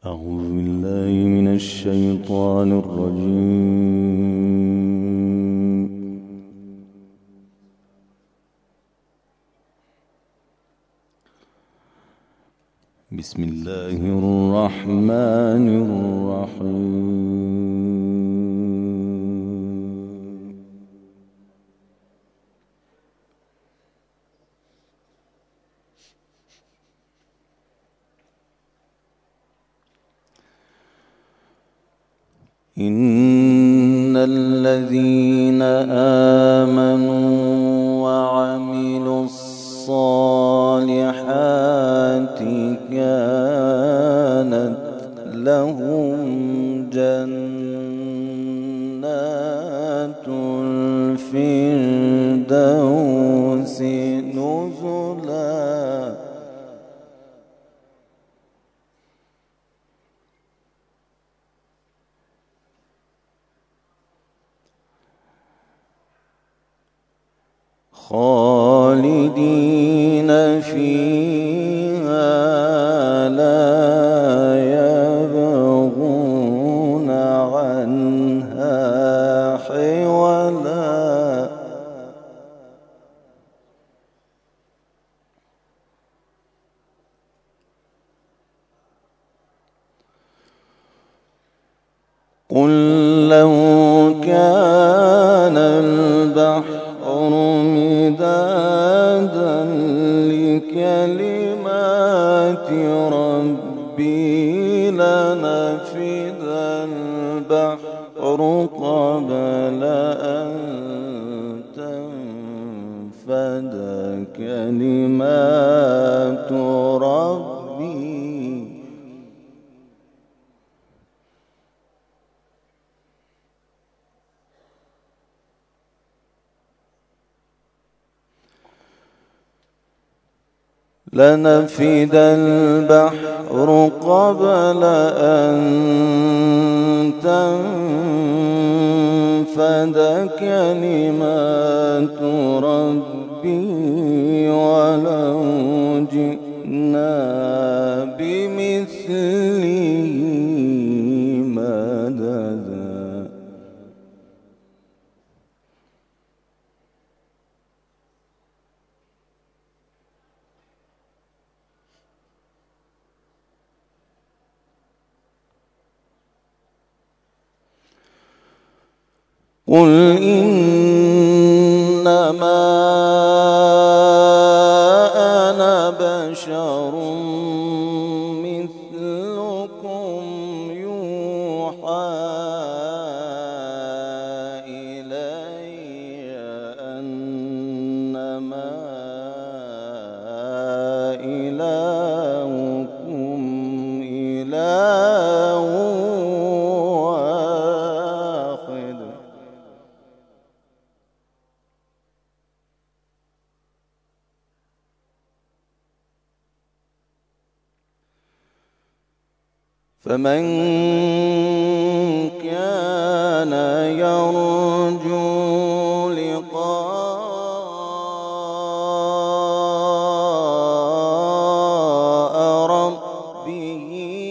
أعوذ بالله من الشيطان الرجيم. بسم الله الرحمن الرحيم. إن الذين آمنوا وعملوا الصالحات كانت لهم جنات الفردوس نزلا خالدين فيها لا يبغون عنها حولا قل لو كان البحر مدادا لكلمات ربي لنفد البحر قبل أن تنفد كلمات ربي لنفد البحر قبل أن تنفد كلمات ربي ولو جئنا بمثله مددا قل إنما أنا بشر مثلكم يوحى إلي أنما إلهكم إله واحد فمن كان يرجو لقاء ربه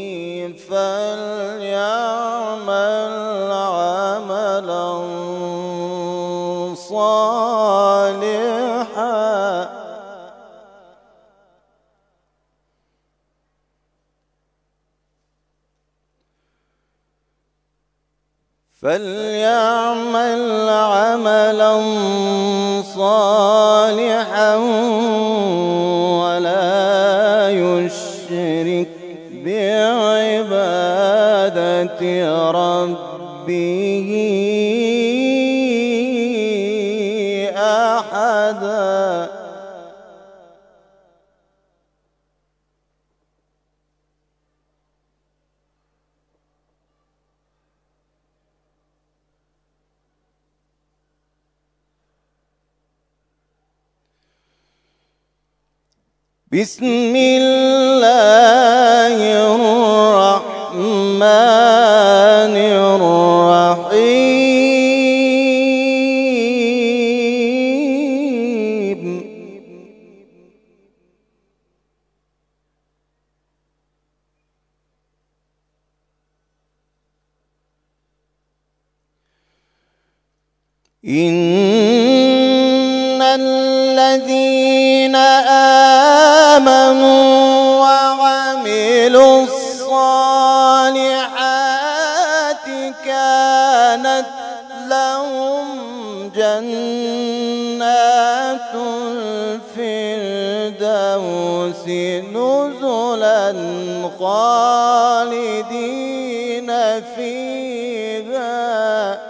فليعمل عملا صالحا ولا يشرك بعبادة ربه أحدا بسم الله الرحمن الرحيم إن الذين آمنوا وعملوا الصالحات كانت لهم جنات الفردوس نزلا خالدين فيها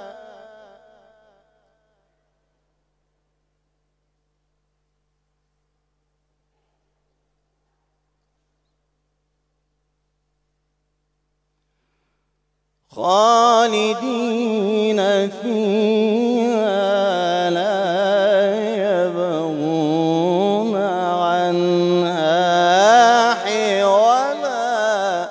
لا يبغون عنها حولا.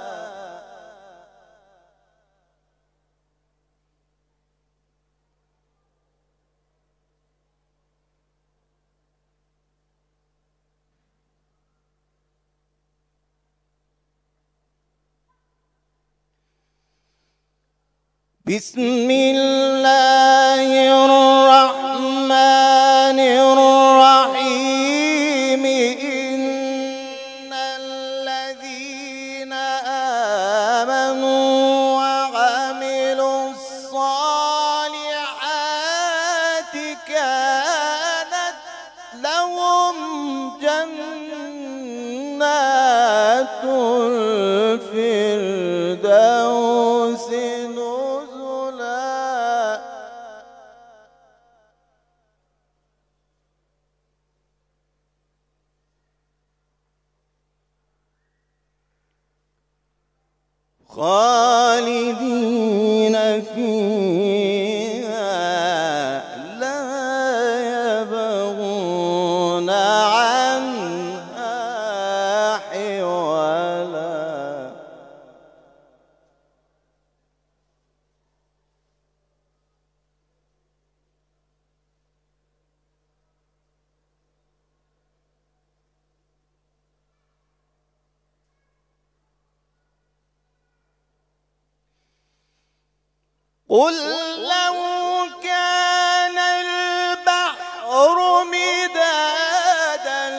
بسم الله الرحمن الرحيم. إن الذين آمنوا وعملوا الصالحات كانت لهم جنات الفردوس خالدين فيها لا يبغون عنها حولا. قل لو كان البحر مدادا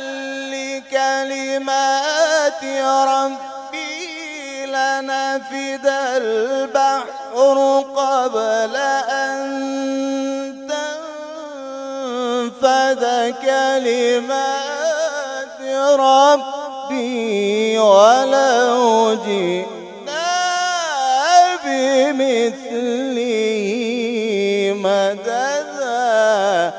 لكلمات ربي لنفد البحر قبل أن تنفد كلمات ربي ولو جئنا بمثله مددا.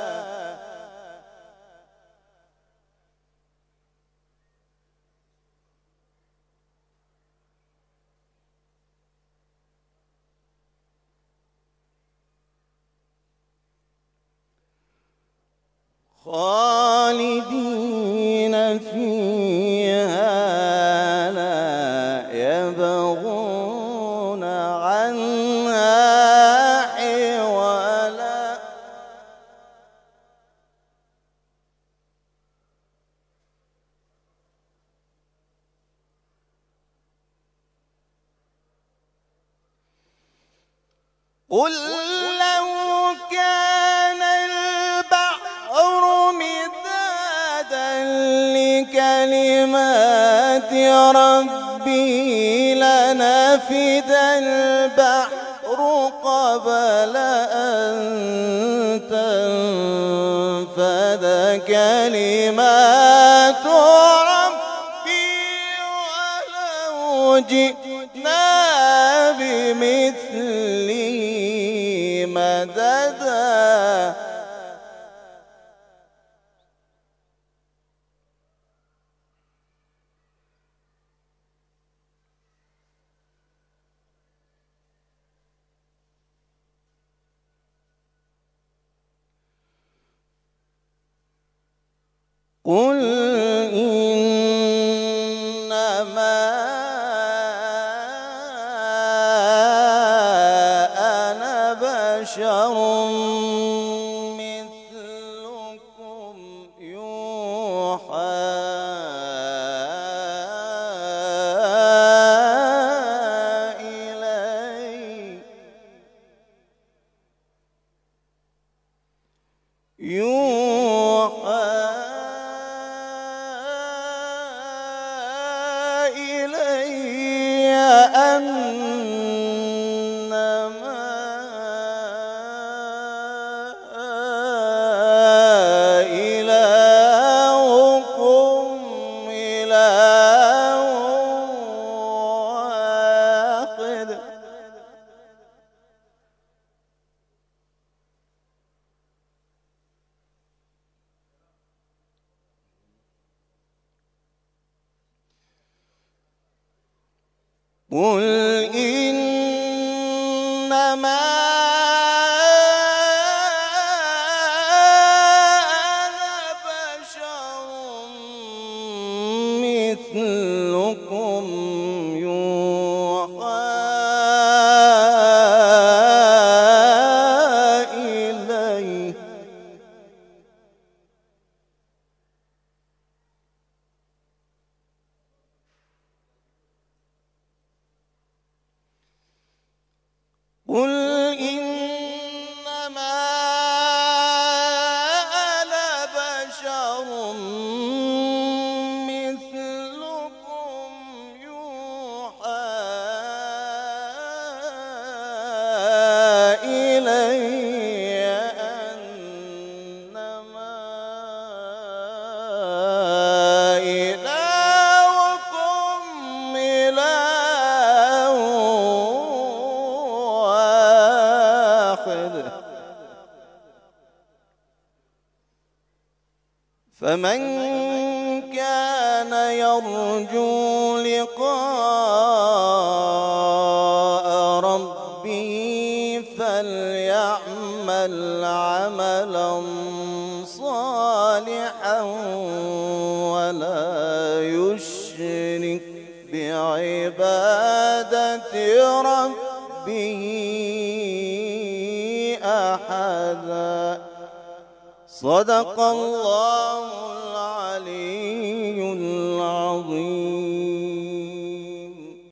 خالدين فيها لا يبغون عنها حولا. قل لو كان البحر مدادا لكلمات ربي لنفد البحر قبل أن تنفد كلمات ربي ولو جئنا بمثله مددا. قل إنما أنا بشر مثلكم يوحى إلي. قل إنما أنا بشر مثلكم يوحى إلي قل إنما أنا بشر مثلكم يوحى إلي أنما إلهكم إله واحد فمن كان يرجو لقاء ربه فليعمل عملا صالحا ولا يشرك بعبادة ربه أحدا. صدق الله العلي العظيم.